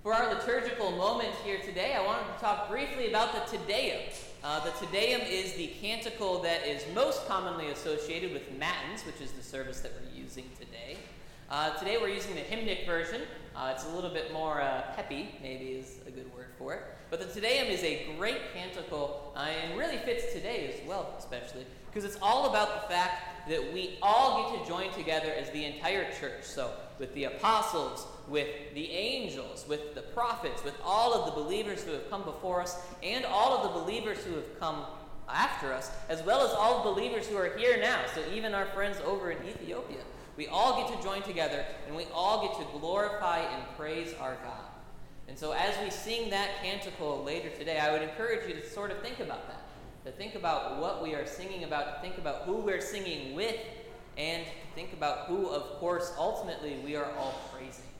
For our liturgical moment here today, I wanted to talk briefly about the Te Deum. The Te Deum is the canticle that is most commonly associated with Matins, which is the service that we're using today. Today we're using the hymnic version. It's a little bit more peppy, maybe is a good word for it. But the Te Deum is a great canticle and really fits today as well, especially, because it's all about the fact that we all get to join together as the entire church. So with the apostles, with the angels, with the prophets, with all of the believers who have come before us, and all of the believers who have come after us, as well as all the believers who are here now, so even our friends over in Ethiopia. We all get to join together, and we all get to glorify and praise our God. And so as we sing that canticle later today, I would encourage you to sort of think about that, to think about what we are singing about, to think about who we're singing with, and to think about who, of course, ultimately we are all praising.